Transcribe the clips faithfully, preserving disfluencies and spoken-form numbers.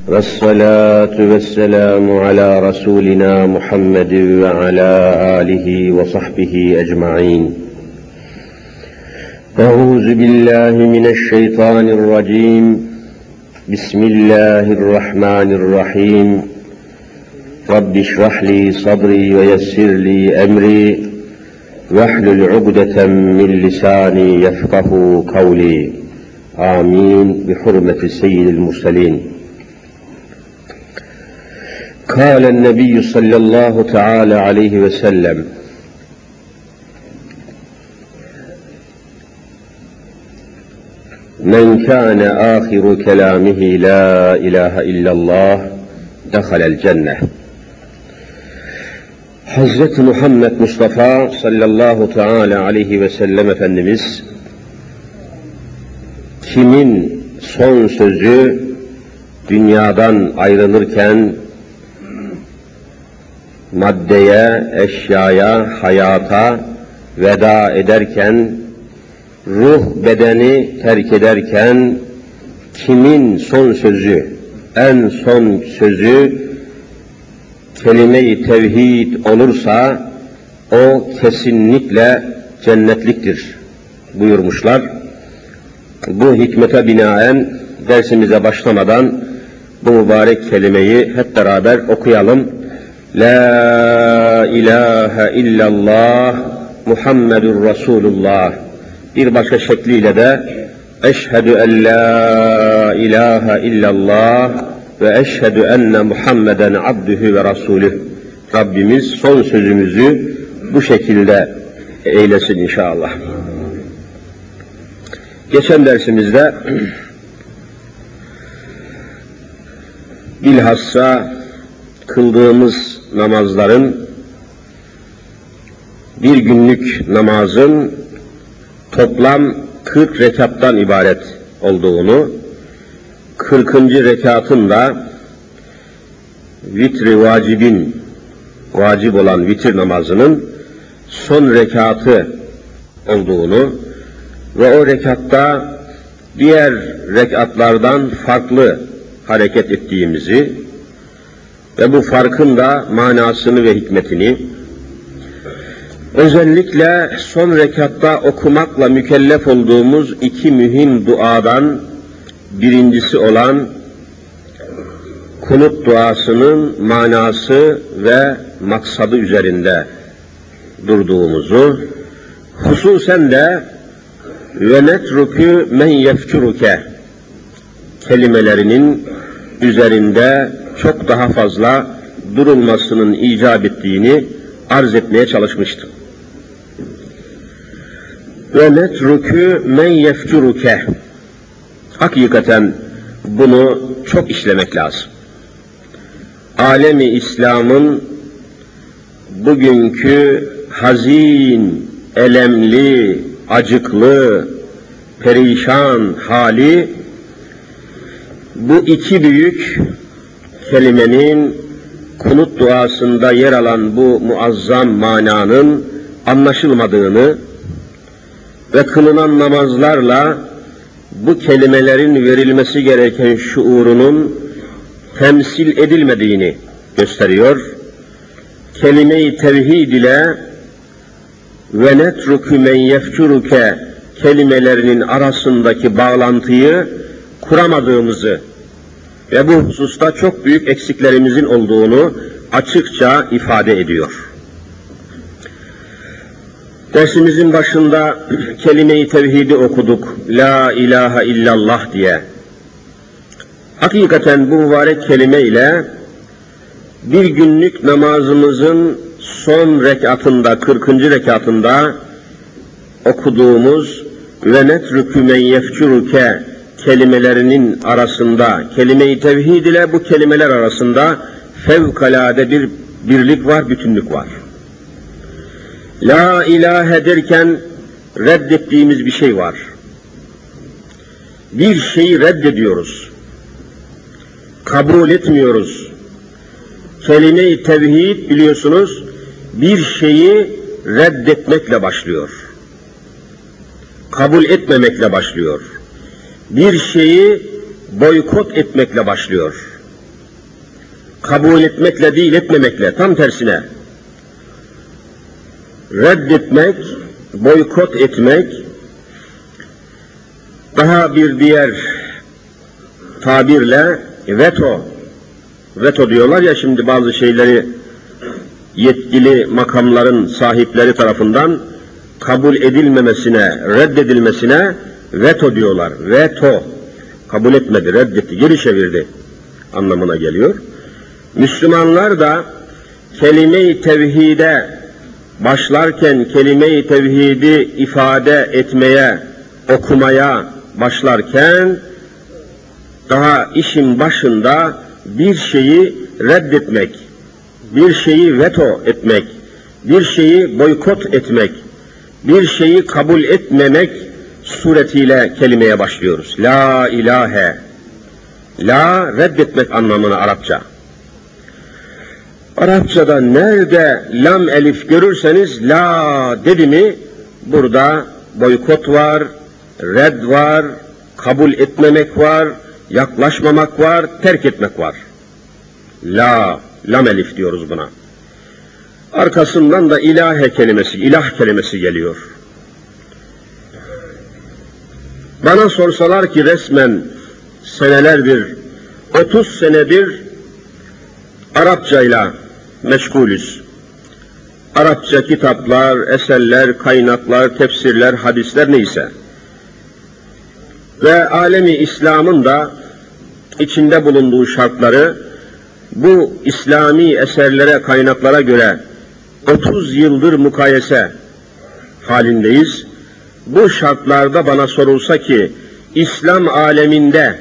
والصلاة والسلام على رسولنا محمد وعلى آله وصحبه أجمعين. أعوذ بالله من الشيطان الرجيم. بسم الله الرحمن الرحيم. رب اشرح لي صدري ويسر لي أمري واحلل عقدة من لساني يفقه قولي. آمين بحرمة سيد المرسلين. قال النبي صلى الله تعالى عليه وسلم: من كان آخر كلامه لا إله إلا الله دخل الجنة. Hazreti Muhammed Mustafa sallallahu teala aleyhi ve sellem Efendimiz, kimin son sözü dünyadan ayrılırken maddeye, eşyaya, hayata veda ederken, ruh bedeni terk ederken kimin son sözü, en son sözü kelime-i tevhid olursa o kesinlikle cennetliktir buyurmuşlar. Bu hikmete binaen dersimize başlamadan bu mübarek kelimeyi hep beraber okuyalım. La ilahe illallah Muhammedur Resulullah. Bir başka şekliyle de eşhedü en la ilahe illallah ve eşhedü enne Muhammeden abdühü ve rasulüh. Rabbimiz son sözümüzü bu şekilde eylesin inşallah. Geçen dersimizde bilhassa kıldığımız namazların, bir günlük namazın toplam kırk rekattan ibaret olduğunu, kırkıncı rekatın da vitri vacibin, vacip olan vitir namazının son rekatı olduğunu ve o rekatta diğer rekatlardan farklı hareket ettiğimizi ve bu farkın da manasını ve hikmetini, özellikle son rekatta okumakla mükellef olduğumuz iki mühim duadan birincisi olan kunut duasının manası ve maksadı üzerinde durduğumuzu, hususen de ve netrukü men yefçuruke kelimelerinin üzerinde çok daha fazla durulmasının icap ettiğini arz etmeye çalışmıştım. Ve netrukü men yefçuruke. Hakikaten bunu çok işlemek lazım. Alemi İslam'ın bugünkü hazin, elemli, acıklı, perişan hali, bu iki büyük kelimenin kunut duasında yer alan bu muazzam mananın anlaşılmadığını ve kılınan namazlarla bu kelimelerin verilmesi gereken şuurunun temsil edilmediğini gösteriyor. Kelime-i tevhid ile ve netrukü men yefçuruke kelimelerinin arasındaki bağlantıyı kuramadığımızı ve bu hususta çok büyük eksiklerimizin olduğunu açıkça ifade ediyor. Dersimizin başında kelime-i tevhidi okuduk. La ilahe illallah diye. Hakikaten bu mübarek kelime ile bir günlük namazımızın son rekatında, kırkıncı rekatında okuduğumuz ve netrükü men yefçuruke kelimelerinin arasında, kelime-i tevhid ile bu kelimeler arasında fevkalade bir birlik var, bütünlük var. La ilahe derken reddettiğimiz bir şey var. Bir şeyi reddediyoruz. Kabul etmiyoruz. Kelime-i tevhid biliyorsunuz bir şeyi reddetmekle başlıyor. Kabul etmemekle başlıyor. Bir şeyi boykot etmekle başlıyor. kabul etmekle değil, etmemekle, tam tersine reddetmek, boykot etmek, daha bir diğer tabirle veto, veto diyorlar ya şimdi bazı şeyleri yetkili makamların sahipleri tarafından kabul edilmemesine, reddedilmesine veto diyorlar. Veto, kabul etmedi, reddetti, geri çevirdi anlamına geliyor. Müslümanlar da kelime-i tevhide başlarken, kelime-i tevhidi ifade etmeye, okumaya başlarken daha işin başında bir şeyi reddetmek, bir şeyi veto etmek, bir şeyi boykot etmek, bir şeyi kabul etmemek suretiyle kelimeye başlıyoruz. La ilahe. La reddetmek anlamına Arapça. Arapçada nerede lam elif görürseniz la dedi mi burada boykot var, red var, kabul etmemek var, yaklaşmamak var, terk etmek var. La, lam elif diyoruz buna. Arkasından da ilahe kelimesi, ilah kelimesi geliyor. Bana sorsalar ki resmen senelerdir, otuz senedir Arapçayla meşgulüz. Arapça kitaplar, eserler, kaynaklar, tefsirler, hadisler neyse. Ve alemi İslam'ın da içinde bulunduğu şartları bu İslami eserlere, kaynaklara göre otuz yıldır mukayese halindeyiz. Bu şartlarda bana sorulsa ki İslam aleminde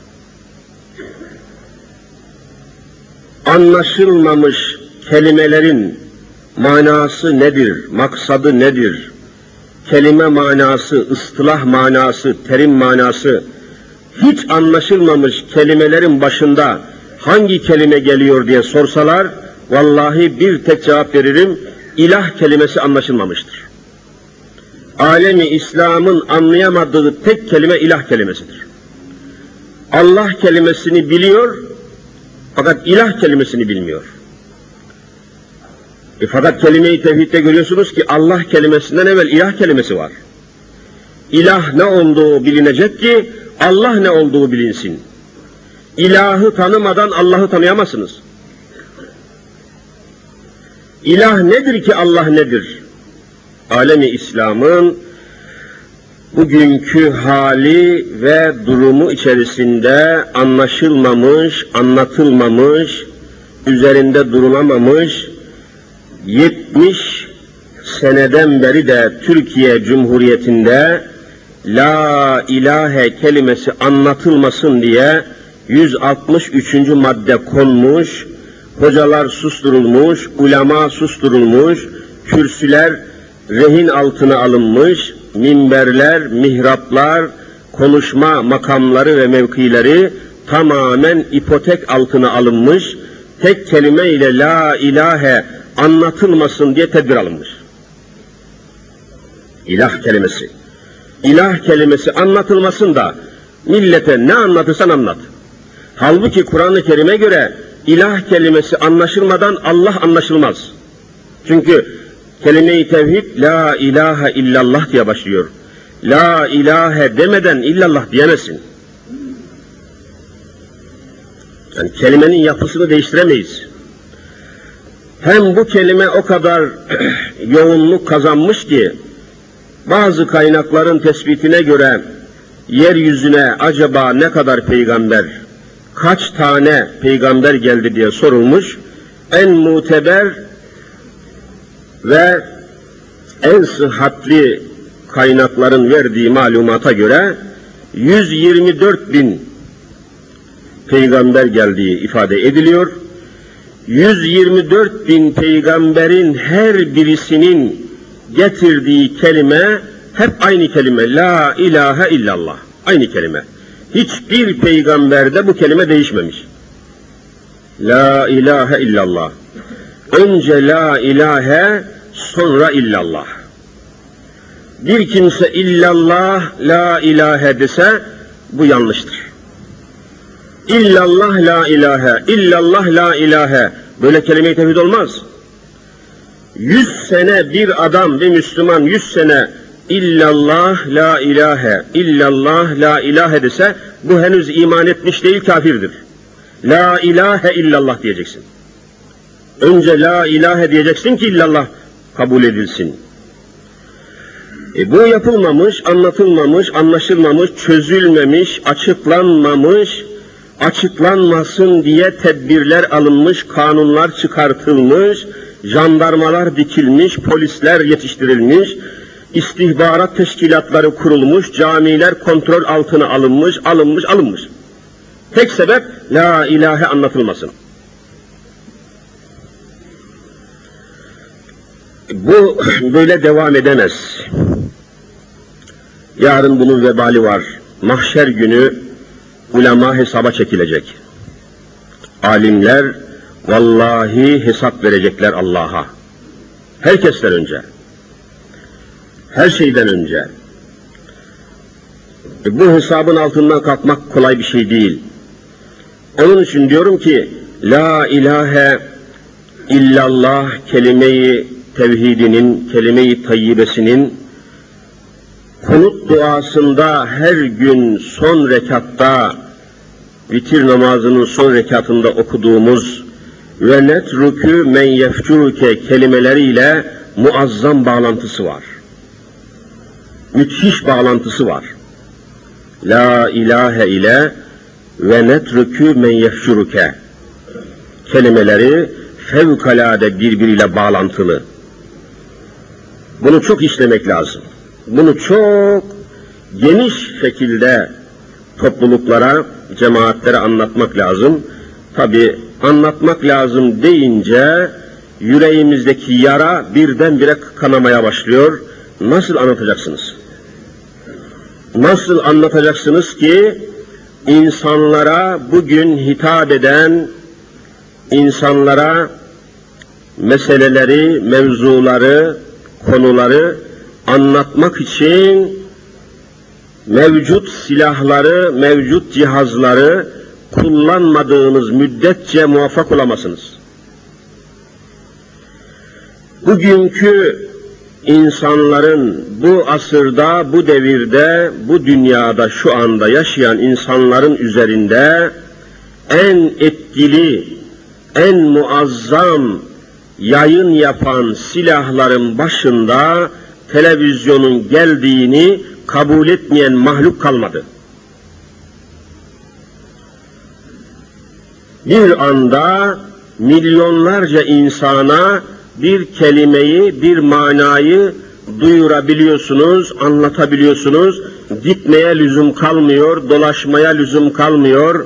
anlaşılmamış kelimelerin manası nedir, maksadı nedir, kelime manası, ıstılah manası, terim manası, hiç anlaşılmamış kelimelerin başında hangi kelime geliyor diye sorsalar, vallahi bir tek cevap veririm, ilah kelimesi anlaşılmamıştır. Alemi İslam'ın anlayamadığı tek kelime ilah kelimesidir. Allah kelimesini biliyor, fakat ilah kelimesini bilmiyor. E fakat kelime-i tevhidde görüyorsunuz ki Allah kelimesinden evvel ilah kelimesi var. İlah ne olduğu bilinecek ki Allah ne olduğu bilinsin. İlahı tanımadan Allah'ı tanıyamazsınız. İlah nedir ki Allah nedir? Alemi İslam'ın bugünkü hali ve durumu içerisinde anlaşılmamış, anlatılmamış, üzerinde durulamamış, yetmiş seneden beri de Türkiye Cumhuriyeti'nde La ilahe kelimesi anlatılmasın diye yüz altmış üçüncü madde konmuş, hocalar susturulmuş, ulema susturulmuş, kürsüler rehin altına alınmış, minberler, mihraplar, konuşma makamları ve mevkileri tamamen ipotek altına alınmış, tek kelime ile la ilahe anlatılmasın diye tedbir alınmış. İlah kelimesi. İlah kelimesi anlatılmasın da millete ne anlatırsan anlat. Halbuki Kur'an-ı Kerim'e göre ilah kelimesi anlaşılmadan Allah anlaşılmaz. Çünkü kelime-i tevhid la ilahe illallah diye başlıyor. La ilahe demeden illallah diyemezsin. Yani kelimenin yapısını değiştiremeyiz. Hem bu kelime o kadar yoğunluk kazanmış ki bazı kaynakların tespitine göre yeryüzüne acaba ne kadar peygamber, kaç tane peygamber geldi diye sorulmuş. En muteber ve en sıhhatli kaynakların verdiği malumata göre yüz yirmi dört bin peygamber geldiği ifade ediliyor. yüz yirmi dört bin peygamberin her birisinin getirdiği kelime hep aynı kelime. La ilahe illallah. Aynı kelime. Hiçbir peygamberde bu kelime değişmemiş. La ilahe illallah. Önce la ilahe, sonra illallah. Bir kimse illallah, la ilahe dese bu yanlıştır. İllallah la ilahe, illallah la ilahe. Böyle kelime-i tevhid olmaz. Yüz sene bir adam, bir Müslüman yüz sene illallah la ilahe, illallah la ilahe dese, bu henüz iman etmiş değil, kafirdir. La ilahe illallah diyeceksin. Önce la ilahe diyeceksin ki illallah kabul edilsin. E bu yapılmamış, anlatılmamış, anlaşılmamış, çözülmemiş, açıklanmamış, açıklanmasın diye tedbirler alınmış, kanunlar çıkartılmış, jandarmalar dikilmiş, polisler yetiştirilmiş, istihbarat teşkilatları kurulmuş, camiler kontrol altına alınmış, alınmış, alınmış. Tek sebep la ilahe anlatılmasın. Bu böyle devam edemez. Yarın bunun vebali var. Mahşer günü ulema hesaba çekilecek. Alimler vallahi hesap verecekler Allah'a. Herkesten önce. Her şeyden önce. E bu hesabın altından kalkmak kolay bir şey değil. Onun için diyorum ki la ilahe illallah kelime-i tevhidinin, kelime-i tayyibesinin kunut duasında her gün son rekatta, vitir namazının son rekatında okuduğumuz ve netrükü men yefcuke kelimeleriyle muazzam bağlantısı var. Müthiş bağlantısı var. La ilahe ile ve netrükü men yefcuke kelimeleri fevkalade birbiriyle bağlantılı. Bunu çok işlemek lazım. Bunu çok geniş şekilde topluluklara, cemaatlere anlatmak lazım. Tabi anlatmak lazım deyince yüreğimizdeki yara birdenbire kanamaya başlıyor. Nasıl anlatacaksınız? Nasıl anlatacaksınız ki insanlara bugün hitap eden, insanlara meseleleri, mevzuları, konuları anlatmak için mevcut silahları, mevcut cihazları kullanmadığınız müddetçe muvaffak olamazsınız. Bugünkü insanların, bu asırda, bu devirde, bu dünyada şu anda yaşayan insanların üzerinde en etkili, en muazzam yayın yapan silahların başında televizyonun geldiğini kabul etmeyen mahluk kalmadı. Bir anda milyonlarca insana bir kelimeyi, bir manayı duyurabiliyorsunuz, anlatabiliyorsunuz. Gitmeye lüzum kalmıyor, dolaşmaya lüzum kalmıyor.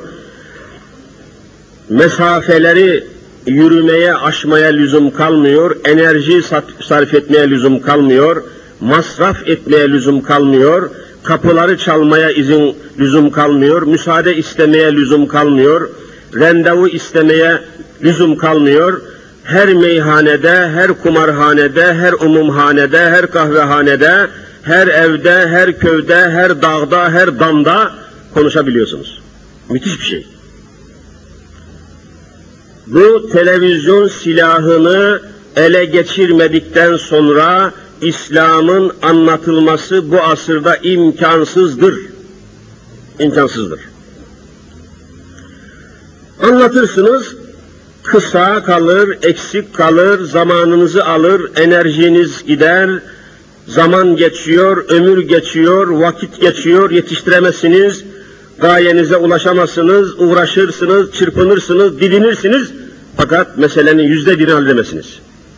Mesafeleri yürümeye, aşmaya lüzum kalmıyor, enerji sarf etmeye lüzum kalmıyor, masraf etmeye lüzum kalmıyor, kapıları çalmaya izin lüzum kalmıyor, müsaade istemeye lüzum kalmıyor, randevu istemeye lüzum kalmıyor. Her meyhanede, her kumarhanede, her umumhanede, her kahvehanede, her evde, her köyde, her dağda, her damda konuşabiliyorsunuz. Müthiş bir şey. Bu televizyon silahını ele geçirmedikten sonra İslam'ın anlatılması bu asırda imkansızdır. İmkansızdır. Anlatırsınız, kısa kalır, eksik kalır, zamanınızı alır, enerjiniz gider, zaman geçiyor, ömür geçiyor, vakit geçiyor, yetiştiremezsiniz, gayenize ulaşamazsınız, uğraşırsınız, çırpınırsınız, didinirsiniz, fakat meselenin yüzde birini halledemezsiniz.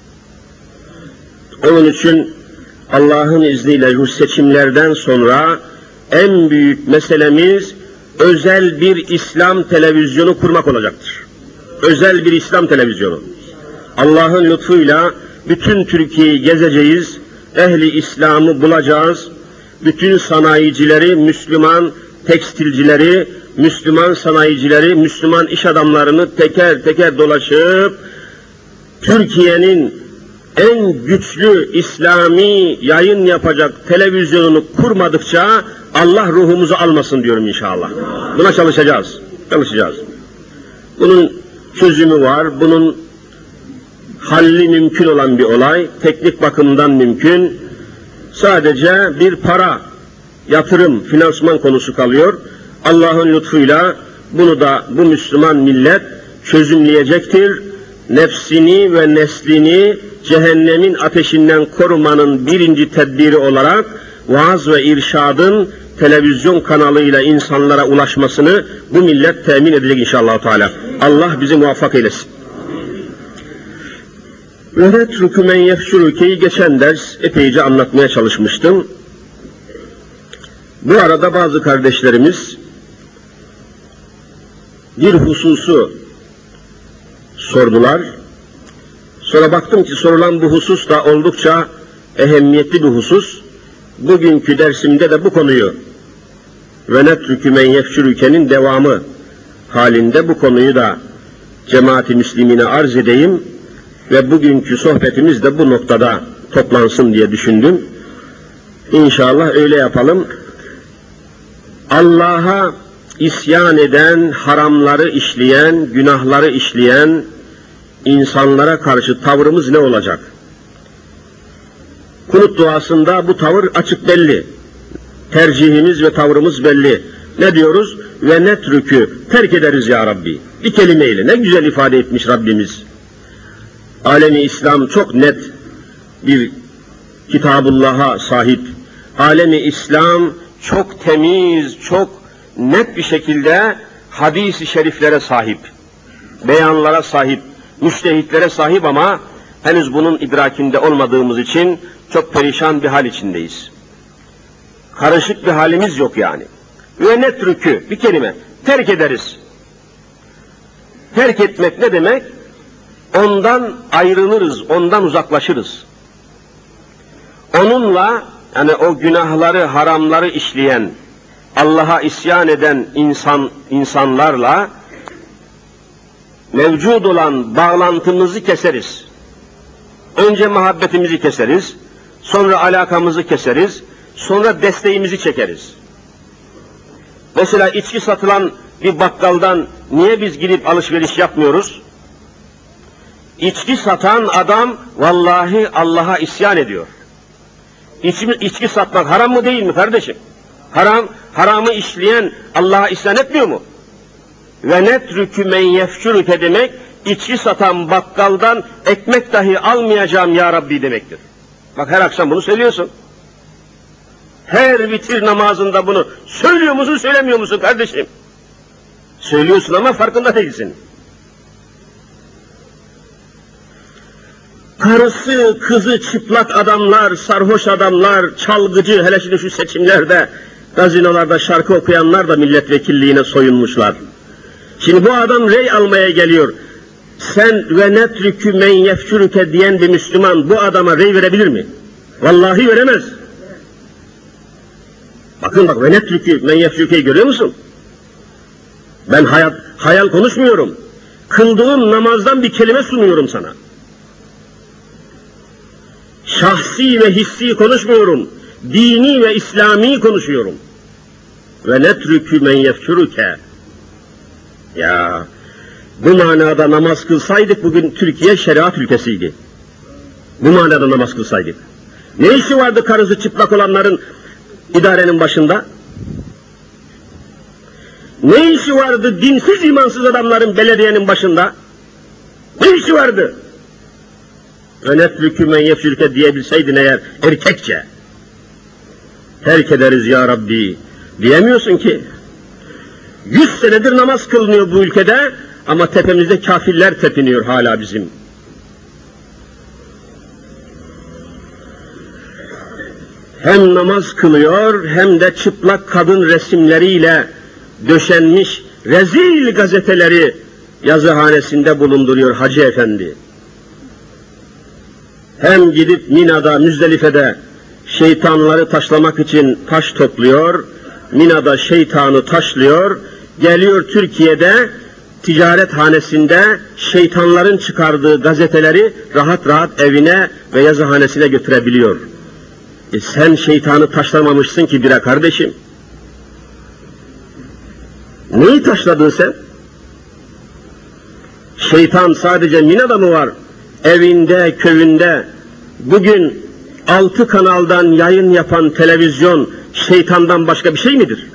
Onun için Allah'ın izniyle bu seçimlerden sonra en büyük meselemiz özel bir İslam televizyonu kurmak olacaktır. Özel bir İslam televizyonu. Allah'ın lütfuyla bütün Türkiye'yi gezeceğiz, ehli İslam'ı bulacağız, bütün sanayicileri, Müslüman tekstilcileri, Müslüman sanayicileri, Müslüman iş adamlarını teker teker dolaşıp Türkiye'nin en güçlü İslami yayın yapacak televizyonunu kurmadıkça Allah ruhumuzu almasın diyorum inşallah. Buna çalışacağız. çalışacağız. Bunun çözümü var, bunun halli mümkün olan bir olay, teknik bakımdan mümkün. Sadece bir para, yatırım, finansman konusu kalıyor. Allah'ın lütfuyla bunu da bu Müslüman millet çözümleyecektir. Nefsini ve neslini cehennemin ateşinden korumanın birinci tedbiri olarak vaaz ve irşadın televizyon kanalıyla insanlara ulaşmasını bu millet temin edecek inşallah Teala. Allah bizi muvaffak eylesin. Ve netrükü men yefşürükeyi geçen ders epeyce anlatmaya çalışmıştım. Bu arada bazı kardeşlerimiz bir hususu sordular. Sonra baktım ki sorulan bu husus da oldukça ehemmiyetli bir husus. Bugünkü dersimde de bu konuyu ve netrükü men yefşürükenin devamı halinde bu konuyu da cemaat-i müslimine arz edeyim ve bugünkü sohbetimiz de bu noktada toplansın diye düşündüm. İnşallah öyle yapalım. Allah'a isyan eden, haramları işleyen, günahları işleyen insanlara karşı tavrımız ne olacak? Kunut duasında bu tavır açık belli. Tercihimiz ve tavrımız belli. Ne diyoruz? Ve netrükü, terk ederiz ya Rabbi. Bir kelimeyle ne güzel ifade etmiş Rabbimiz. Alemi İslam çok net bir Kitabullah'a sahip. Alemi İslam çok temiz, çok net bir şekilde hadis-i şeriflere sahip. Beyanlara sahip, müştehitlere sahip ama henüz bunun idrakinde olmadığımız için çok perişan bir hal içindeyiz. Karışık bir halimiz yok yani. Ve netrükü, bir kelime, terk ederiz. Terk etmek ne demek? Ondan ayrılırız, ondan uzaklaşırız. Onunla, yani o günahları, haramları işleyen, Allah'a isyan eden insan insanlarla mevcut olan bağlantımızı keseriz. Önce muhabbetimizi keseriz, sonra alakamızı keseriz, sonra desteğimizi çekeriz. Mesela içki satılan bir bakkaldan niye biz gidip alışveriş yapmıyoruz? İçki satan adam vallahi Allah'a isyan ediyor. İçki, içki satmak haram mı değil mi kardeşim? Haram, haramı işleyen Allah'a isyan etmiyor mu? Ve netrükü men yefşürüke demek, içki satan bakkaldan ekmek dahi almayacağım ya Rabbi demektir. Bak her akşam bunu söylüyorsun. Her vitir namazında bunu söylüyor musun, söylemiyor musun kardeşim? Söylüyorsun ama farkında değilsin. Karısı, kızı çıplak adamlar, sarhoş adamlar, çalgıcı, hele şimdi şu seçimlerde, gazinolarda şarkı okuyanlar da milletvekilliğine soyunmuşlar. Şimdi bu adam rey almaya geliyor. Sen ve netrükü men yefşürüke diyen bir Müslüman bu adama rey verebilir mi? Vallahi veremez. Bakın bak, ve netrükü men yefşürükeyi görüyor musun? Ben hayal, hayal konuşmuyorum. Kıldığım namazdan bir kelime sunuyorum sana. Şahsi ve hissi konuşmuyorum. Dini ve İslami konuşuyorum. Ve netrükü men yefşürüke. Ya bu manada namaz kılsaydık bugün Türkiye şeriat ülkesiydi. Bu manada namaz kılsaydık. Ne işi vardı karısı çıplak olanların idarenin başında? Ne işi vardı dinsiz imansız adamların belediyenin başında? Ne işi vardı? Ve netrükü men yefşürüke diyebilseydin eğer erkekçe, terk ederiz ya Rabbi diyemiyorsun ki. Yüz senedir namaz kılınıyor bu ülkede ama tepemizde kafirler tepiniyor hala bizim. Hem namaz kılıyor hem de çıplak kadın resimleriyle döşenmiş rezil gazeteleri yazıhanesinde bulunduruyor Hacı Efendi. Hem gidip Mina'da, Müzdelife'de şeytanları taşlamak için taş topluyor, Mina'da şeytanı taşlıyor, geliyor Türkiye'de ticaret hanesinde şeytanların çıkardığı gazeteleri rahat rahat evine ve yazıhanesine götürebiliyor. E sen şeytanı taşlamamışsın ki bire kardeşim. Neyi taşladın sen? Şeytan sadece Mina'da mı var? Evinde, köyünde. Bugün altı kanaldan yayın yapan televizyon şeytandan başka bir şey midir?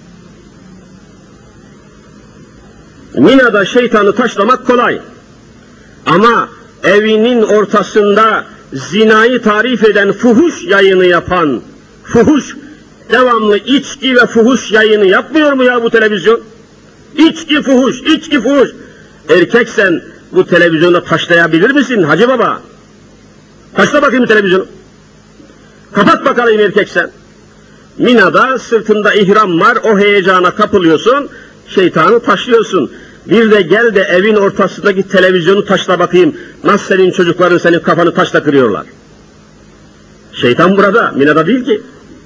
Mina'da şeytanı taşlamak kolay. Ama evinin ortasında zinayı tarif eden fuhuş yayını yapan, fuhuş, devamlı içki ve fuhuş yayını yapmıyor mu ya bu televizyon? İçki fuhuş, içki fuhuş. Erkeksen bu televizyonu taşlayabilir misin Hacı Baba? Taşla bakayım televizyonu. Kapat bakalım erkeksen. Mina'da sırtında ihram var, o heyecana kapılıyorsun, şeytanı taşlıyorsun. Bir de gel de evin ortasındaki televizyonu taşla bakayım, nasıl senin çocukların senin kafanı taşla kırıyorlar. Şeytan burada, Mina'da değil ki.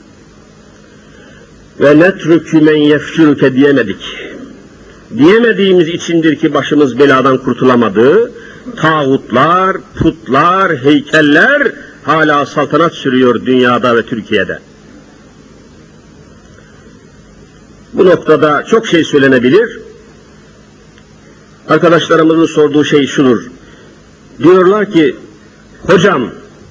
Ve netrükü men yefşürüke diyemedik. Diyemediğimiz içindir ki başımız beladan kurtulamadı. Tağutlar, putlar, heykeller hala saltanat sürüyor dünyada ve Türkiye'de. Bu noktada çok şey söylenebilir. Arkadaşlarımızın sorduğu şey şudur. Diyorlar ki, hocam,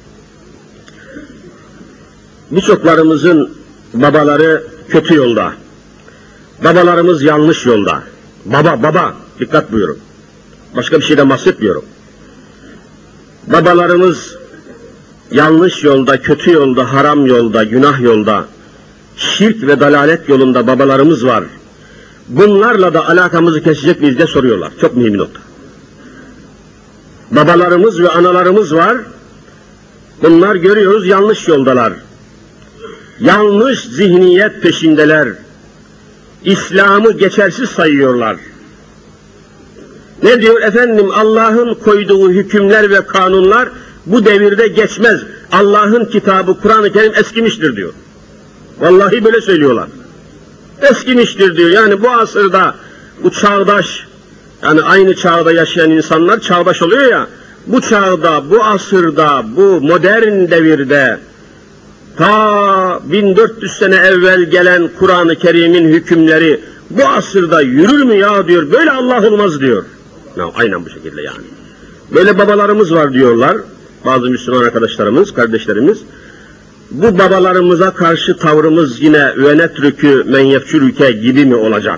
birçoklarımızın babaları kötü yolda. Babalarımız yanlış yolda. Baba, baba, dikkat buyurun. Başka bir şeyden bahsetmiyorum. Babalarımız yanlış yolda, kötü yolda, haram yolda, günah yolda, şirk ve dalalet yolunda babalarımız var. Bunlarla da alakamızı kesecek miyiz diye soruyorlar. Çok mühim bir nokta. Babalarımız ve analarımız var. Bunlar görüyoruz yanlış yoldalar. Yanlış zihniyet peşindeler. İslam'ı geçersiz sayıyorlar. Ne diyor efendim? Allah'ın koyduğu hükümler ve kanunlar bu devirde geçmez. Allah'ın kitabı Kur'an-ı Kerim eskimiştir diyor. Vallahi böyle söylüyorlar. Eskimiştir diyor. Yani bu asırda bu çağdaş, yani aynı çağda yaşayan insanlar çağdaş oluyor ya, bu çağda, bu asırda, bu modern devirde ta bin dört yüz sene evvel gelen Kur'an-ı Kerim'in hükümleri bu asırda yürür mü ya diyor. Böyle Allah olmaz diyor. Ya, aynen bu şekilde yani. Böyle babalarımız var diyorlar. Bazı Müslüman arkadaşlarımız, kardeşlerimiz. Bu babalarımıza karşı tavrımız yine ve netrükü men yefçürüke gibi mi olacak?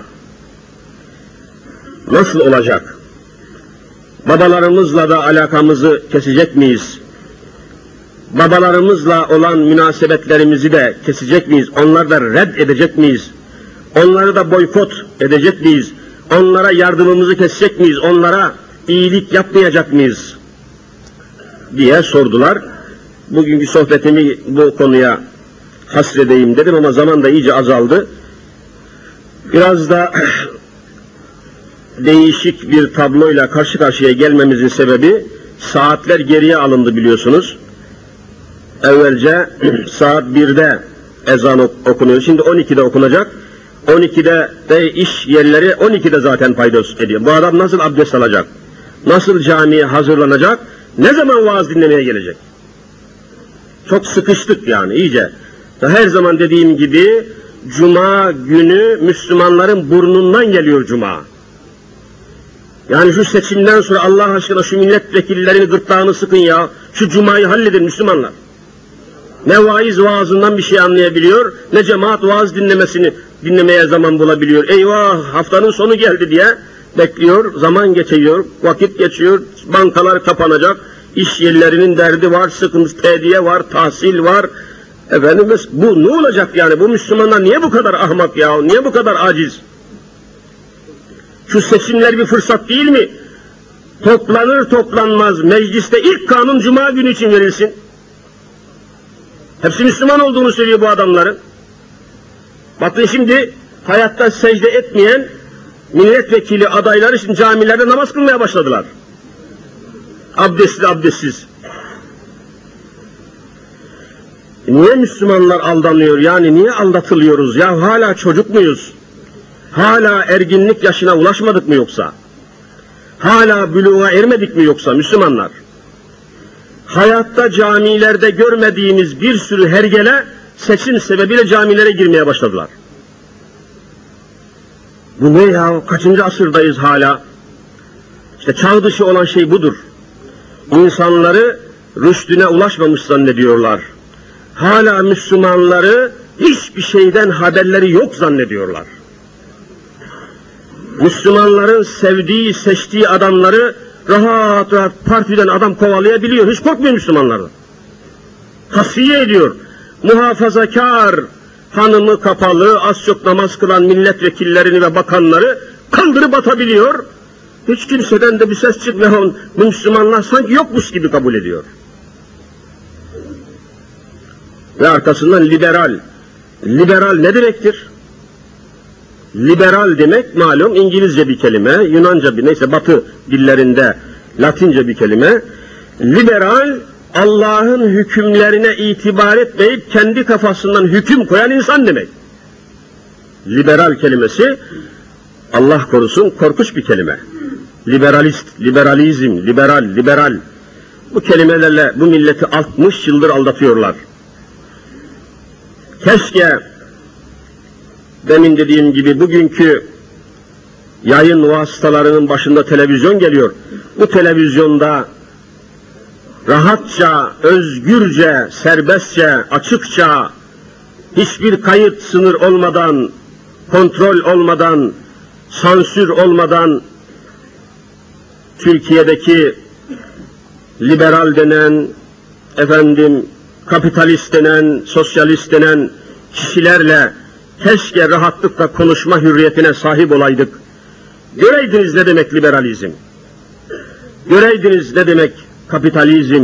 Nasıl olacak? Babalarımızla da alakamızı kesecek miyiz? Babalarımızla olan münasebetlerimizi de kesecek miyiz? Onları da red edecek miyiz? Onları da boykot edecek miyiz? Onlara yardımımızı kesecek miyiz? Onlara iyilik yapmayacak mıyız? Diye sordular. Bugünkü sohbetimi bu konuya hasredeyim dedim ama zaman da iyice azaldı. Biraz da değişik bir tabloyla karşı karşıya gelmemizin sebebi saatler geriye alındı biliyorsunuz. Evvelce saat birde ezan okunuyor. Şimdi on ikide okunacak. on ikide de iş yerleri on ikide zaten paydos ediyor. Bu adam nasıl abdest alacak? Nasıl camiye hazırlanacak? Ne zaman vaaz dinlemeye gelecek? Çok sıkıştık yani iyice. Her zaman dediğim gibi Cuma günü Müslümanların burnundan geliyor Cuma. Yani şu seçimden sonra Allah aşkına şu milletvekillerini gırtlağını sıkın ya. Şu Cuma'yı halledin Müslümanlar. Ne vaiz vaazından bir şey anlayabiliyor, ne cemaat vaaz dinlemesini dinlemeye zaman bulabiliyor. Eyvah haftanın sonu geldi diye bekliyor, zaman geçiyor, vakit geçiyor, bankalar kapanacak, iş yerlerinin derdi var, sıkıntı, tediye var, tahsil var. Efendimiz bu ne olacak yani? Bu Müslümanlar niye bu kadar ahmak ya? Niye bu kadar aciz? Şu seçimler bir fırsat değil mi? Toplanır toplanmaz mecliste ilk kanun Cuma günü için verilsin. Hepsi Müslüman olduğunu söylüyor bu adamların. Bakın şimdi hayatta secde etmeyen milletvekili adayları şimdi camilerde namaz kılmaya başladılar. Abdestli abdestsiz. Niye Müslümanlar aldanıyor? Yani niye aldatılıyoruz? Ya hala çocuk muyuz? Hala erginlik yaşına ulaşmadık mı yoksa? Hala buluğa ermedik mi yoksa Müslümanlar? Hayatta camilerde görmediğimiz bir sürü hergele seçim sebebiyle camilere girmeye başladılar. Bu ne ya? Kaçıncı asırdayız hala? İşte çağ dışı olan şey budur. İnsanları rüştüne ulaşmamış zannediyorlar. Hala Müslümanları hiçbir şeyden haberleri yok zannediyorlar. Müslümanların sevdiği, seçtiği adamları rahat rahat partiden adam kovalayabiliyor. Hiç korkmuyor Müslümanlardan. Tasfiye ediyor. Muhafazakar, hanımı kapalı, az çok namaz kılan milletvekillerini ve bakanları kaldırıp atabiliyor. Hiç kimseden de bir ses çıkmayan Müslümanlar sanki yokmuş gibi kabul ediyor. Ve arkasından liberal. Liberal ne demektir? Liberal demek malum İngilizce bir kelime, Yunanca bir neyse Batı dillerinde Latince bir kelime. Liberal, Allah'ın hükümlerine itibar etmeyip kendi kafasından hüküm koyan insan demek. Liberal kelimesi, Allah korusun, korkunç bir kelime. Liberalist, liberalizm, liberal, liberal. Bu kelimelerle bu milleti altmış yıldır aldatıyorlar. Keşke demin dediğim gibi bugünkü yayın vasıtalarının başında televizyon geliyor. Bu televizyonda rahatça, özgürce, serbestçe, açıkça, hiçbir kayıt sınır olmadan, kontrol olmadan, sansür olmadan Türkiye'deki liberal denen, efendim kapitalist denen, sosyalist denen kişilerle keşke rahatlıkla konuşma hürriyetine sahip olaydık. Göreydiniz ne demek liberalizm. Göreydiniz ne demek kapitalizm.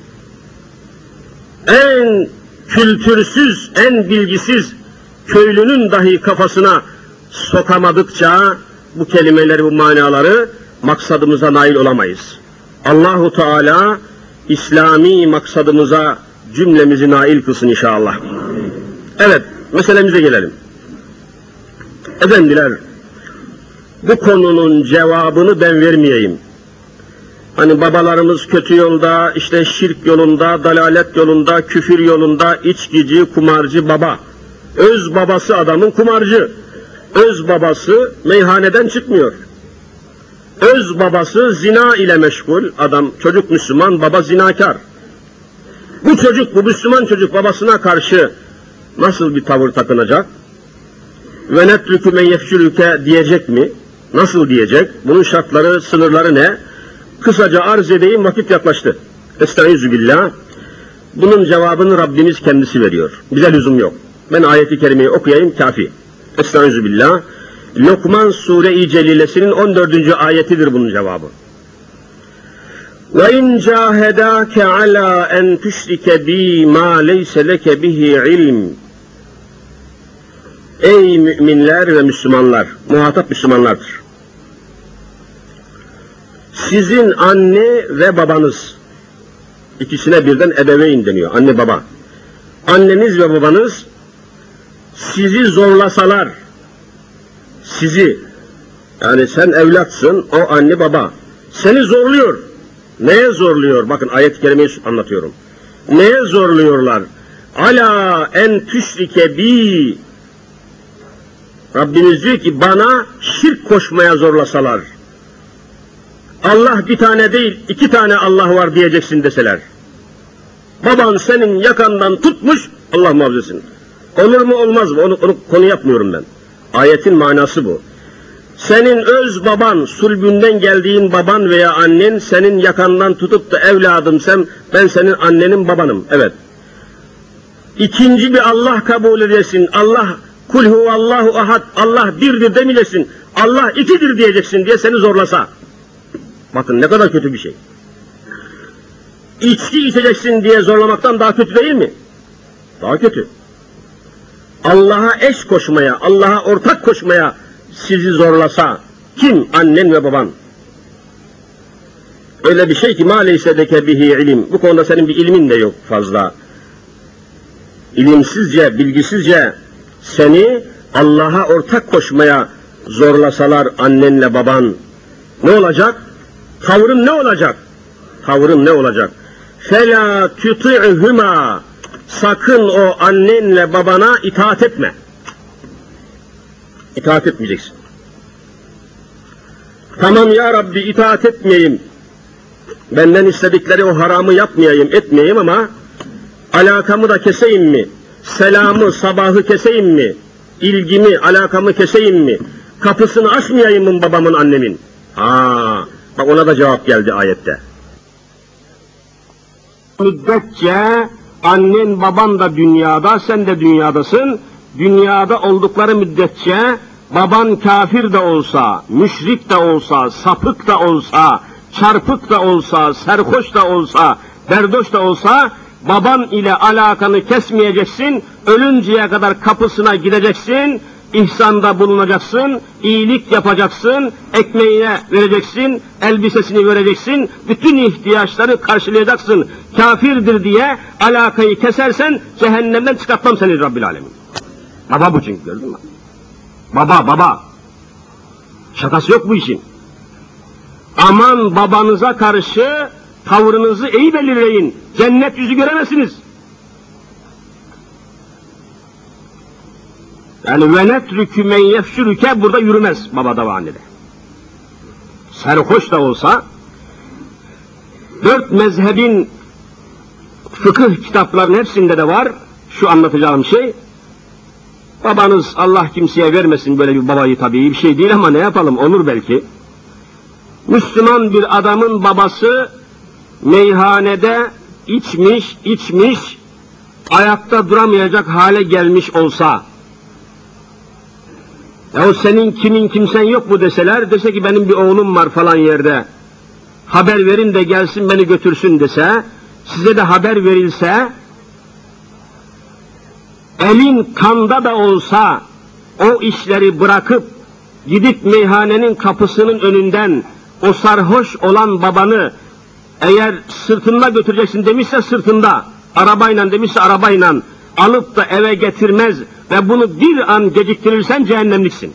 En kültürsüz, en bilgisiz köylünün dahi kafasına sokamadıkça bu kelimeleri, bu manaları maksadımıza nail olamayız. Allahu Teala İslami maksadımıza cümlemizi nail kılsın inşallah. Evet, meselemize gelelim. Efendiler, bu konunun cevabını ben vermeyeyim. Hani babalarımız kötü yolda, işte şirk yolunda, dalalet yolunda, küfür yolunda, içkici, kumarcı baba. Öz babası adamın kumarcı. Öz babası meyhaneden çıkmıyor. Öz babası zina ile meşgul. Adam, çocuk Müslüman, baba zinakar. Bu çocuk, bu Müslüman çocuk babasına karşı nasıl bir tavır takınacak? Ve netlükü men yefşülüke diyecek mi? Nasıl diyecek? Bunun şartları, sınırları ne? Kısaca arz edeyim, vakit yaklaştı. Estağfirullah. Bunun cevabını Rabbimiz kendisi veriyor. Bize lüzum yok. Ben ayeti kerimeyi okuyayım, kafi. Estağfirullah. Lokman Sure-i Celilesinin on dördüncü ayetidir bunun cevabı. وَاِنْ جَاهَدَاكَ عَلَى اَنْ تُشْرِكَ بِي مَا لَيْسَ لَكَ بِهِ عِلْمٍ. Ey müminler ve Müslümanlar, muhatap Müslümanlardır. Sizin anne ve babanız, ikisine birden ebeveyn deniyor, anne baba. Anneniz ve babanız sizi zorlasalar, sizi, yani sen evlatsın, o anne baba, seni zorluyor. Neye zorluyor? Bakın ayet-i kerimeyi anlatıyorum. Neye zorluyorlar? Ala en tüşrike bi. Rabbimiz diyor ki bana şirk koşmaya zorlasalar. Allah bir tane değil, iki tane Allah var diyeceksin deseler. Baban senin yakandan tutmuş, Allah muhafaza etsin. Olur mu olmaz mı? Onu, onu konu yapmıyorum ben. Ayetin manası bu. Senin öz baban, sulbünden geldiğin baban veya annen senin yakandan tutup da evladım sen, ben senin annenin babanım. Evet. İkinci bir Allah kabul edesin. Allah, kul huvallahu ahad, Allah birdir demilesin. Allah ikidir diyeceksin diye seni zorlasa. Bakın ne kadar kötü bir şey. İçki içeceksin diye zorlamaktan daha kötü değil mi? Daha kötü. Allah'a eş koşmaya, Allah'a ortak koşmaya sizi zorlasa, kim? Annen ve baban. Öyle bir şey ki maalesef deke bihi ilim. Bu konuda senin bir ilmin de yok fazla. İlimsizce, bilgisizce seni Allah'a ortak koşmaya zorlasalar annenle baban, ne olacak? Tavrın ne olacak? Tavrın ne olacak? Fela tuti'huma. Sakın o annenle babana itaat etme. İtaat etmeyeceksin. Tamam ya Rabbi, itaat etmeyeyim, benden istedikleri o haramı yapmayayım, etmeyeyim ama alakamı da keseyim mi? Selamı, sabahı keseyim mi? İlgimi, alakamı keseyim mi? Kapısını açmayayım mı babamın, annemin? Ha, bak ona da cevap geldi ayette. Müddetçe annen baban da dünyada, sen de dünyadasın. Dünyada oldukları müddetçe baban kafir de olsa, müşrik de olsa, sapık da olsa, çarpık da olsa, serhoş da olsa, berdoş da olsa, baban ile alakanı kesmeyeceksin, ölünceye kadar kapısına gideceksin, ihsanda bulunacaksın, iyilik yapacaksın, ekmeğine vereceksin, elbisesini vereceksin, bütün ihtiyaçları karşılayacaksın. Kafirdir diye alakayı kesersen cehennemden çıkartmam seni Rabbil Alemin. Baba bu çünkü, gördün mü? Baba, baba. Şakası yok bu işin. Aman babanıza karşı tavrınızı iyi belirleyin. Cennet yüzü göremezsiniz. Yani venetrükü men yefşürüke burada yürümez babada ve annede. Serhoş da olsa, dört mezhebin fıkıh kitaplarının hepsinde de var şu anlatacağım şey. Babanız, Allah kimseye vermesin böyle bir babayı, tabii bir şey değil ama ne yapalım, olur belki. Müslüman bir adamın babası meyhanede içmiş, içmiş, ayakta duramayacak hale gelmiş olsa, ya senin kimin kimsen yok mu deseler, dese ki benim bir oğlum var falan yerde, haber verin de gelsin beni götürsün dese, size de haber verilse, elin kanda da olsa o işleri bırakıp gidip meyhanenin kapısının önünden o sarhoş olan babanı eğer sırtında götüreceksin demişse sırtında, arabayla demişse arabayla alıp da eve getirmez ve bunu bir an geciktirirsen cehennemliksin.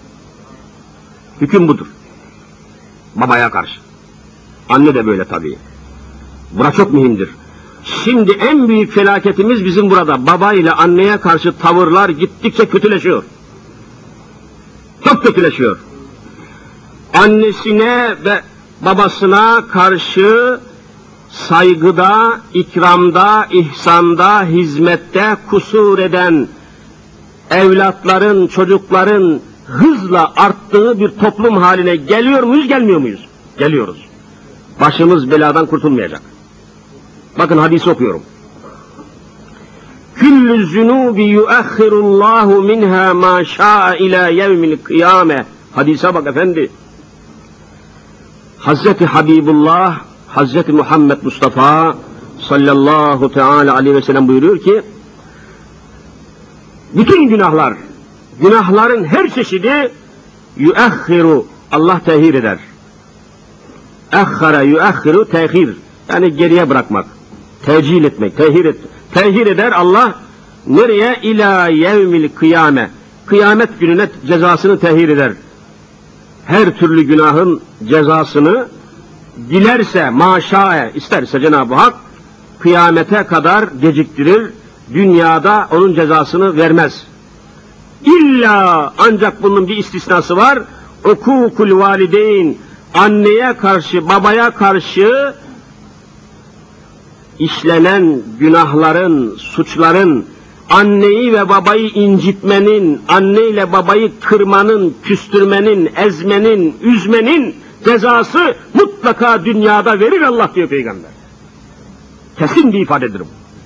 Hüküm budur. Babaya karşı. Anne de böyle tabii. Burası çok mühimdir. Şimdi en büyük felaketimiz bizim burada. Baba ile anneye karşı tavırlar gittikçe kötüleşiyor. Çok kötüleşiyor. Annesine ve babasına karşı saygıda, ikramda, ihsanda, hizmette kusur eden evlatların, çocukların hızla arttığı bir toplum haline geliyor muyuz, gelmiyor muyuz? Geliyoruz. Başımız beladan kurtulmayacak. Bakın hadisi okuyorum. Küllü zünubi yuakhirullahu minha ma şa'a ila yevmil kıyame. Hadise bak efendi. Hazreti Habibullah, Hazreti Muhammed Mustafa sallallahu teala aleyhi ve sellem buyuruyor ki, bütün günahlar, günahların her çeşidi yuakhiru, Allah tehir eder. Akhara yuakhiru tehir, yani geriye bırakmak, tecil etmek, tehir et, tehir eder Allah. Nereye? İlâ yevmil kıyame, kıyamet gününe cezasını tehir eder. Her türlü günahın cezasını dilerse, maşae, isterse Cenab-ı Hak kıyamete kadar geciktirir, dünyada onun cezasını vermez. İlla, ancak bunun bir istisnası var. Ukûkul valideyn, anneye karşı, babaya karşı işlenen günahların, suçların, anneyi ve babayı incitmenin, anneyle babayı kırmanın, küstürmenin, ezmenin, üzmenin cezası mutlaka dünyada verir Allah diyor Peygamber. Kesin bir ifadedir bu.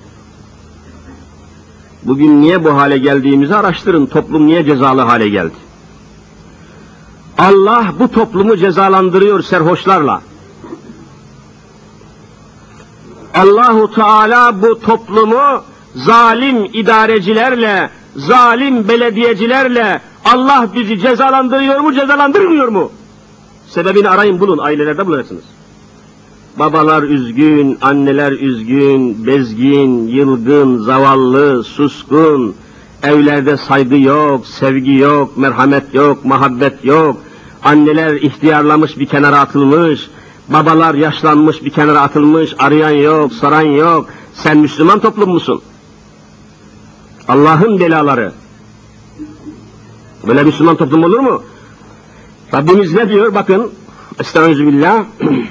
Bugün niye bu hale geldiğimizi araştırın. Toplum niye cezalı hale geldi? Allah bu toplumu cezalandırıyor serhoşlarla. Allahu Teala bu toplumu zalim idarecilerle, zalim belediyecilerle Allah bizi cezalandırıyor mu, cezalandırmıyor mu? Sebebini arayın, bulun, ailelerde bularsınız. Babalar üzgün, anneler üzgün, bezgin, yılgın, zavallı, suskun, evlerde saygı yok, sevgi yok, merhamet yok, muhabbet yok, anneler ihtiyarlamış bir kenara atılmış, babalar yaşlanmış bir kenara atılmış, arayan yok, soran yok. Sen Müslüman toplum musun? Allah'ın belaları. Böyle Müslüman toplum olur mu? Rabbimiz ne diyor? Bakın, Estağfirullah.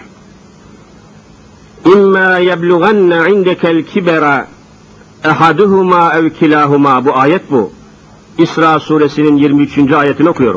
İmma yeblughanne indekel kibera ehaduhuma ev kilahuma. Bu ayet bu. İsra suresinin yirmi üçüncü ayetini okuyorum.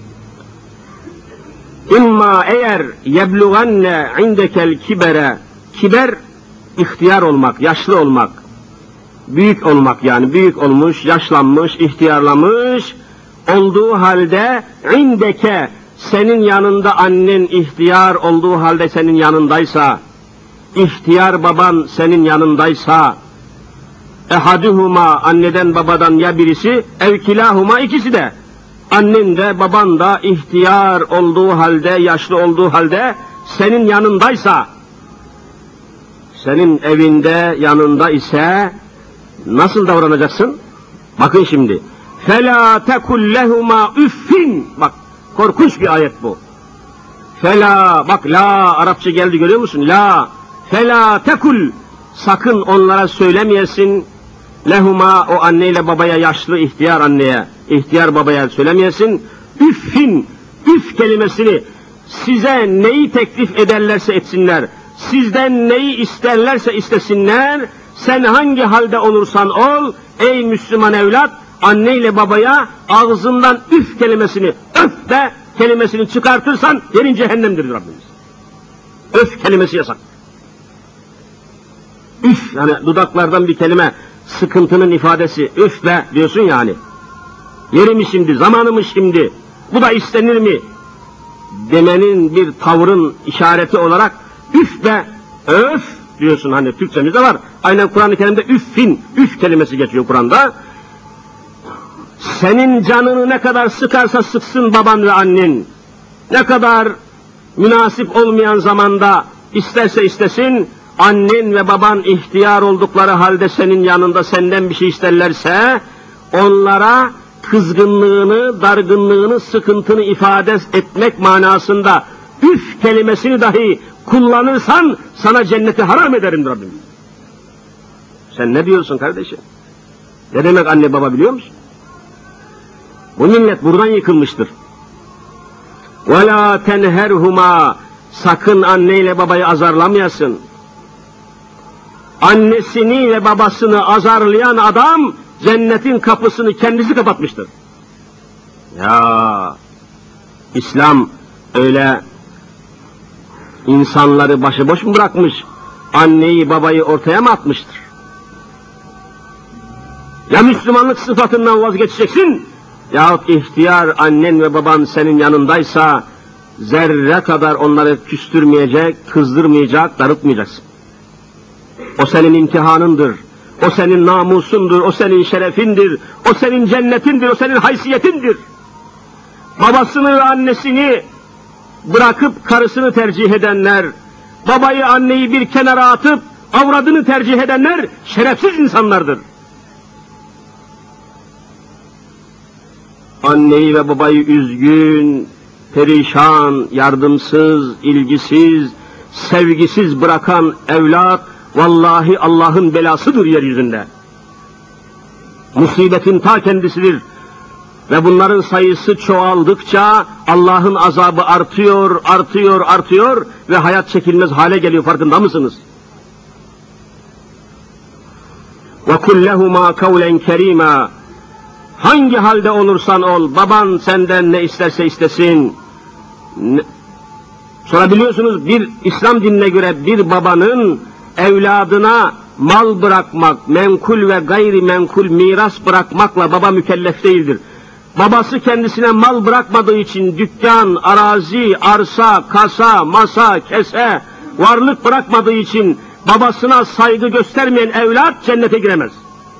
İmma eğer yeblughanne indekel kibere, kiber ihtiyar olmak, yaşlı olmak, büyük olmak, yani büyük olmuş, yaşlanmış, ihtiyarlamış olduğu halde indeke, senin yanında annen ihtiyar olduğu halde senin yanındaysa, ihtiyar baban senin yanındaysa, ehaduhuma, anneden babadan ya birisi, evkilahuma, ikisi de, annen de baban da ihtiyar olduğu halde, yaşlı olduğu halde senin yanındaysa, senin evinde yanında ise nasıl davranacaksın? Bakın şimdi. فَلَا تَكُلْ لَهُمَا üffin. Bak, korkunç bir ayet bu. Fela, bak la, Arapça geldi görüyor musun? La, fela tekul, sakın onlara söylemeyesin. Lehuma, o anneyle babaya, yaşlı ihtiyar anneye, ihtiyar babaya söylemeyesin. Üffin, üf kelimesini, size neyi teklif ederlerse etsinler, sizden neyi isterlerse istesinler, sen hangi halde olursan ol, ey Müslüman evlat, anneyle babaya ağzından üf kelimesini, öf de kelimesini çıkartırsan, yerin cehennemdir Rabbimiz. Öf kelimesi yasak. Üf, yani dudaklardan bir kelime, sıkıntının ifadesi, üf be diyorsun yani. Yeri mi şimdi, zamanı mı şimdi, bu da istenir mi demenin bir tavrın işareti olarak üf be, öf diyorsun, hani Türkçemizde var. Aynen Kur'an-ı Kerim'de üffin, üf kelimesi geçiyor Kur'an'da. Senin canını ne kadar sıkarsa sıksın baban ve annen, ne kadar münasip olmayan zamanda isterse istesin, annen ve baban ihtiyar oldukları halde senin yanında senden bir şey isterlerse, onlara kızgınlığını, dargınlığını, sıkıntını ifade etmek manasında üf kelimesini dahi kullanırsan, sana cenneti haram ederim Rabbim. Sen ne diyorsun kardeşim? Ne demek anne baba biliyor musun? Bu millet buradan yıkılmıştır. وَلَا تَنْهَرْهُمَا, sakın anneyle babayı azarlamayasın. Annesini ve babasını azarlayan adam, cennetin kapısını kendisi kapatmıştır. Ya, İslam öyle insanları başıboş mu bırakmış, anneyi babayı ortaya mı atmıştır? Ya Müslümanlık sıfatından vazgeçeceksin, yahut ihtiyar annen ve baban senin yanındaysa, zerre kadar onları küstürmeyecek, kızdırmayacak, darıtmayacaksın. O senin imtihanındır, o senin namusundur, o senin şerefindir, o senin cennetindir, o senin haysiyetindir. Babasını ve annesini bırakıp karısını tercih edenler, babayı anneyi bir kenara atıp avradını tercih edenler şerefsiz insanlardır. Anneyi ve babayı üzgün, perişan, yardımsız, ilgisiz, sevgisiz bırakan evlat, vallahi Allah'ın belasıdır yeryüzünde. Musibetin ta kendisidir. Ve bunların sayısı çoğaldıkça Allah'ın azabı artıyor, artıyor, artıyor ve hayat çekilmez hale geliyor, farkında mısınız? وَكُلْ لَهُمَا كَوْلًا كَرِيمًا. Hangi halde olursan ol, baban senden ne isterse istesin. Sonra biliyorsunuz, bir İslam dinine göre bir babanın evladına mal bırakmak, menkul ve gayri menkul miras bırakmakla baba mükellef değildir. Babası kendisine mal bırakmadığı için dükkan, arazi, arsa, kasa, masa, kese, varlık bırakmadığı için babasına saygı göstermeyen evlat cennete giremez.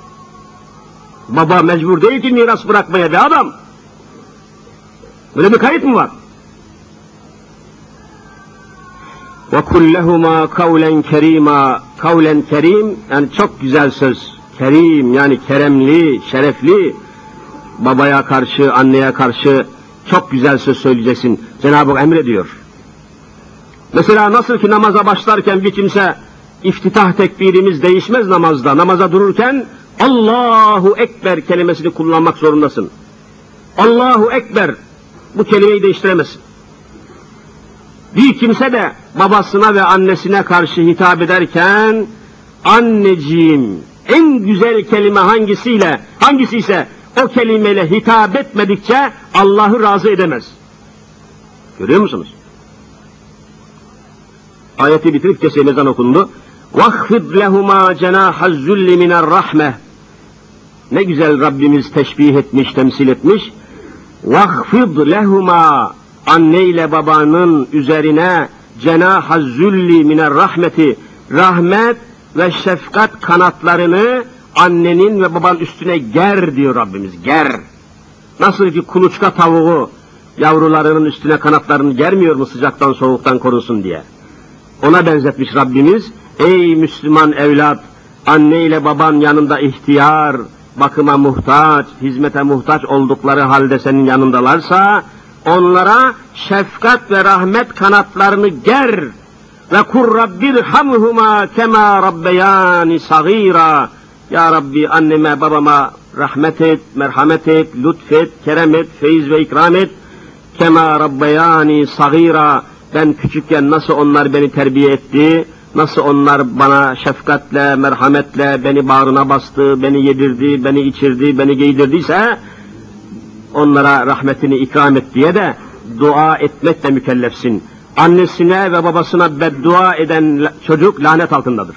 Baba mecbur değil ki miras bırakmaya be adam. Böyle bir kayıt mı var? وَكُلْ لَهُمَا كَوْلًا كَرِيمًا. Kavlen kerim, yani çok güzel söz. Kerim, yani keremli, şerefli. Babaya karşı, anneye karşı çok güzel söz söyleyeceksin. Cenab-ı Hak emrediyor. Mesela nasıl ki namaza başlarken bir kimse, iftitah tekbirimiz değişmez namazda. Namaza dururken Allahu Ekber kelimesini kullanmak zorundasın. Allahu Ekber, bu kelimeyi değiştiremezsin. Bir kimse de babasına ve annesine karşı hitap ederken, anneciğim, en güzel kelime hangisiyle, hangisi ise o kelimeyle hitap etmedikçe Allah'ı razı edemez. Görüyor musunuz? Ayeti bitirip keseyim, ezan okundu. وَخْفِضْ لَهُمَا جَنَاحَ الذُّلِّ مِنَ الرَّحْمَةِ. Ne güzel Rabbimiz teşbih etmiş, temsil etmiş. وَخْفِضْ لَهُمَا, anne ile babanın üzerine cenaha zülli miner rahmeti, rahmet ve şefkat kanatlarını annenin ve babanın üstüne ger diyor Rabbimiz, ger. Nasıl ki kuluçka tavuğu yavrularının üstüne kanatlarını germiyor mu sıcaktan soğuktan korunsun diye. Ona benzetmiş Rabbimiz. Ey Müslüman evlat, anne ile baban yanında ihtiyar, bakıma muhtaç, hizmete muhtaç oldukları halde senin yanındalarsa, onlara şefkat ve rahmet kanatlarını ger. Ve kur rabbirhamhuma kema rabbeyani sagira. Ya Rabbi, anneme babama rahmet et, merhamet et, lütfet, kerem et, feyiz ve ikram et. Kema rabbeyani sagira. Ben küçükken nasıl onlar beni terbiye etti, nasıl onlar bana şefkatle, merhametle beni bağrına bastı, beni yedirdi, beni içirdi, beni giydirdiyse, onlara rahmetini ikram et diye de dua etmekle mükellefsin. Annesine ve babasına beddua eden çocuk lanet altındadır.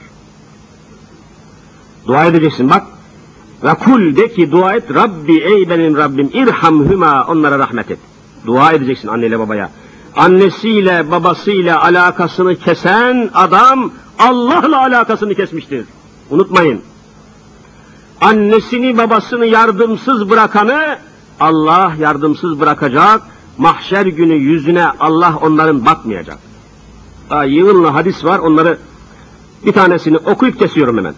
Dua edeceksin bak. Ve kul, de ki, dua et, Rabbi, ey benim Rabbim, irhamhuma, onlara rahmet et. Dua edeceksin anneyle babaya. Annesiyle babasıyla alakasını kesen adam Allah'la alakasını kesmiştir. Unutmayın. Annesini babasını yardımsız bırakanı Allah yardımsız bırakacak. Mahşer günü yüzüne Allah onların bakmayacak. Daha yığınla hadis var, onları bir tanesini okuyup kesiyorum hemen.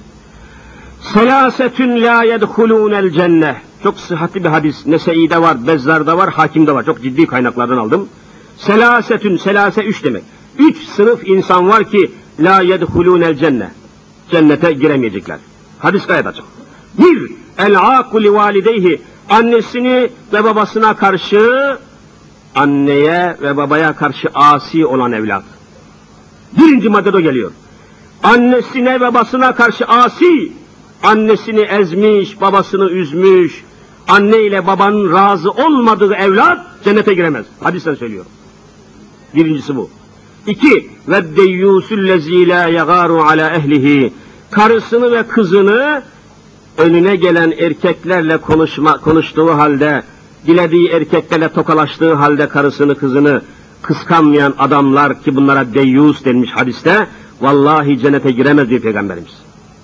Selasetün la yedhulûnel cenneh. Çok sıhhatli bir hadis. Nese'ide var, Bezzar'da var, Hakim'de var. Çok ciddi kaynaklardan aldım. Selasetün, selase üç demek. Üç sınıf insan var ki la yedhulûnel cenneh. Cennete giremeyecekler. Hadis gayet açık. Bir, el-âku li valideyhi. Annesini ve babasına karşı, anneye ve babaya karşı asi olan evlat. Birinci maddede o geliyor. Annesine ve babasına karşı asi, annesini ezmiş, babasını üzmüş, anne ile babanın razı olmadığı evlat cennete giremez. Hadisten söylüyorum. Birincisi bu. İki, ve deyyûsüllezî lâ yagâru alâ ehlihi. Karısını ve kızını önüne gelen erkeklerle konuşma, konuştuğu halde, dilediği erkeklerle tokalaştığı halde karısını kızını kıskanmayan adamlar ki bunlara deyyus denmiş hadiste, vallahi cennete giremez diyor Peygamberimiz.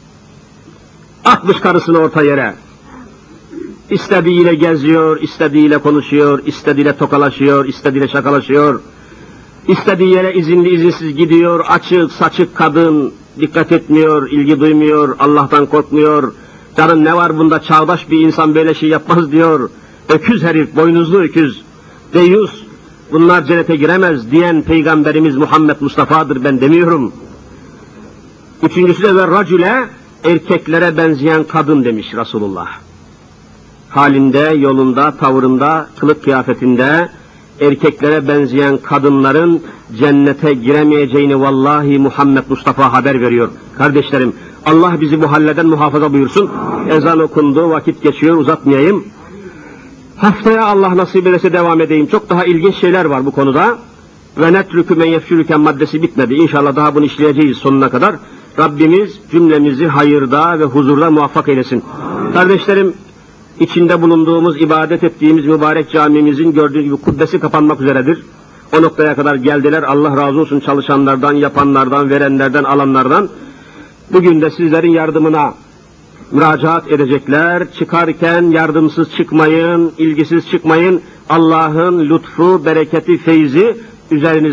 Atmış karısını orta yere, istediğiyle geziyor, istediğiyle konuşuyor, istediğiyle tokalaşıyor, istediğiyle şakalaşıyor, istediği yere izinli izinsiz gidiyor, açık saçık kadın, dikkat etmiyor, ilgi duymuyor, Allah'tan korkmuyor, canım ne var bunda, çağdaş bir insan böyle şey yapmaz diyor, öküz herif, boynuzlu öküz, deyyus, bunlar cennete giremez diyen Peygamberimiz Muhammed Mustafa'dır, ben demiyorum. Üçüncüsü de ve racüle, erkeklere benzeyen kadın demiş Resulullah. Halinde, yolunda, tavrında, kılık kıyafetinde erkeklere benzeyen kadınların cennete giremeyeceğini vallahi Muhammed Mustafa haber veriyor. Kardeşlerim, Allah bizi bu hallerden muhafaza buyursun. Ezan okundu, vakit geçiyor, uzatmayayım. Haftaya Allah nasip ederse devam edeyim. Çok daha ilginç şeyler var bu konuda. Ve netrükü men yefşürüken maddesi bitmedi. İnşallah daha bunu işleyeceğiz sonuna kadar. Rabbimiz cümlemizi hayırda ve huzurda muvaffak eylesin. Kardeşlerim, içinde bulunduğumuz, ibadet ettiğimiz mübarek camimizin gördüğünüz gibi kubbesi kapanmak üzeredir. O noktaya kadar geldiler. Allah razı olsun çalışanlardan, yapanlardan, verenlerden, alanlardan. Bugün de sizlerin yardımına müracaat edecekler. Çıkarken yardımsız çıkmayın, ilgisiz çıkmayın. Allah'ın lütfu, bereketi, feyzi üzerinize